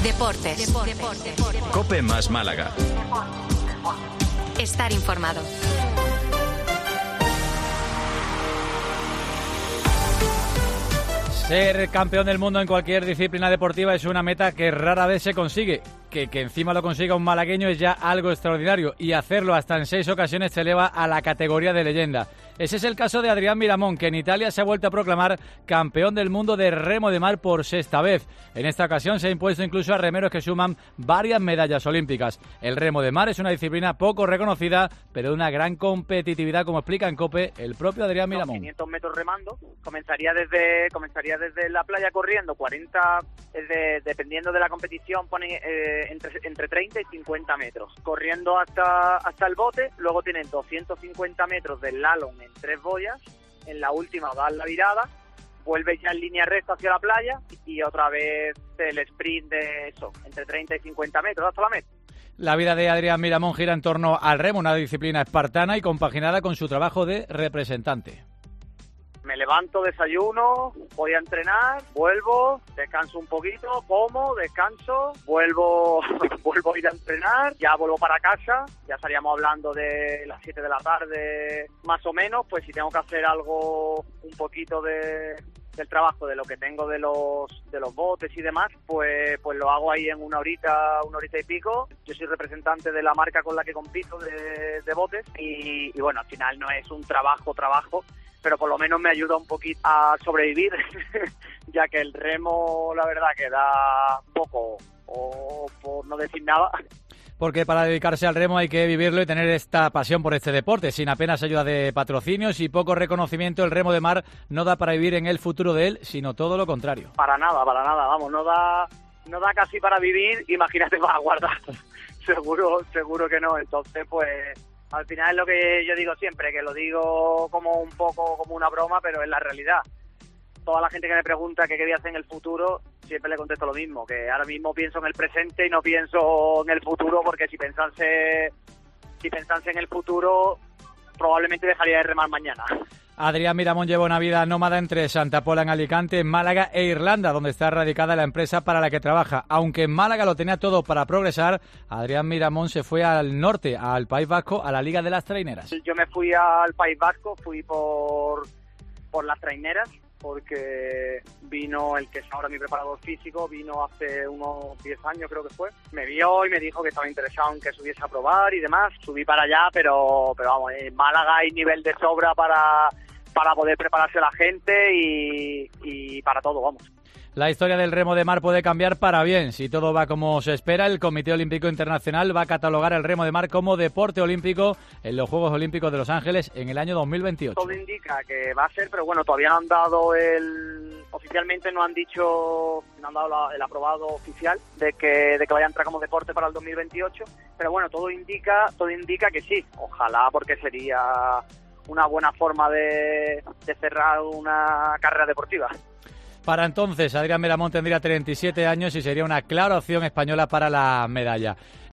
Deportes. COPE más Málaga. Estar informado. Ser campeón del mundo en cualquier disciplina deportiva es una meta que rara vez se consigue. Que encima lo consiga un malagueño es ya algo extraordinario, y hacerlo hasta en 6 ocasiones se eleva a la categoría de leyenda. Ese es el caso de Adrián Miramón, que en Italia se ha vuelto a proclamar campeón del mundo de remo de mar por 6ª vez. En esta ocasión se ha impuesto incluso a remeros que suman varias medallas olímpicas. El remo de mar es una disciplina poco reconocida, pero de una gran competitividad, como explica en COPE el propio Adrián Miramón. 500 metros remando, comenzaría desde la playa corriendo, 40, dependiendo de la competición, ponen entre 30 y 50 metros. Corriendo hasta el bote, luego tienen 250 metros del slalom en 3 boyas, en la última das la virada, vuelves ya en línea recta hacia la playa y otra vez el sprint de eso, entre 30 y 50 metros hasta la meta. La vida de Adrián Miramón gira en torno al remo, una disciplina espartana y compaginada con su trabajo de representante. Me levanto, desayuno, voy a entrenar, vuelvo, descanso un poquito, como, descanso, vuelvo a ir a entrenar, ya vuelvo para casa, ya estaríamos hablando de las 7 de la tarde más o menos, pues si tengo que hacer algo un poquito del trabajo, de lo que tengo de los botes y demás, pues lo hago ahí en una horita y pico. Yo soy representante de la marca con la que compito de botes y bueno, al final no es un trabajo, pero por lo menos me ayuda un poquito a sobrevivir, ya que el remo, la verdad, que da poco, o por no decir nada. Porque para dedicarse al remo hay que vivirlo y tener esta pasión por este deporte. Sin apenas ayuda de patrocinios y poco reconocimiento, el remo de mar no da para vivir en el futuro de él, sino todo lo contrario. Para nada, vamos, no da casi para vivir, imagínate para guardar. seguro que no, entonces pues... Al final es lo que yo digo siempre, que lo digo como un poco como una broma, pero es la realidad. Toda la gente que me pregunta qué voy a hacer en el futuro, siempre le contesto lo mismo, que ahora mismo pienso en el presente y no pienso en el futuro, porque si pensase en el futuro, probablemente dejaría de remar mañana. Adrián Miramón lleva una vida nómada entre Santa Pola en Alicante, Málaga e Irlanda, donde está radicada la empresa para la que trabaja. Aunque en Málaga lo tenía todo para progresar, Adrián Miramón se fue al norte, al País Vasco, a la Liga de las Traineras. Yo me fui al País Vasco, fui por las traineras, porque vino el que es ahora mi preparador físico, vino hace unos 10 años creo que fue, me vio y me dijo que estaba interesado en que subiese a probar y demás. Subí para allá, pero vamos, en Málaga hay nivel de sobra para poder prepararse la gente y para todo, vamos. La historia del remo de mar puede cambiar para bien. Si todo va como se espera, el Comité Olímpico Internacional va a catalogar el remo de mar como deporte olímpico en los Juegos Olímpicos de Los Ángeles en el año 2028. Todo indica que va a ser, pero bueno, todavía no han dado oficialmente no han dado el aprobado oficial de que vaya a entrar como deporte para el 2028, pero bueno, todo indica que sí. Ojalá, porque sería una buena forma de cerrar una carrera deportiva. Para entonces, Adrián Miramón tendría 37 años y sería una clara opción española para la medalla.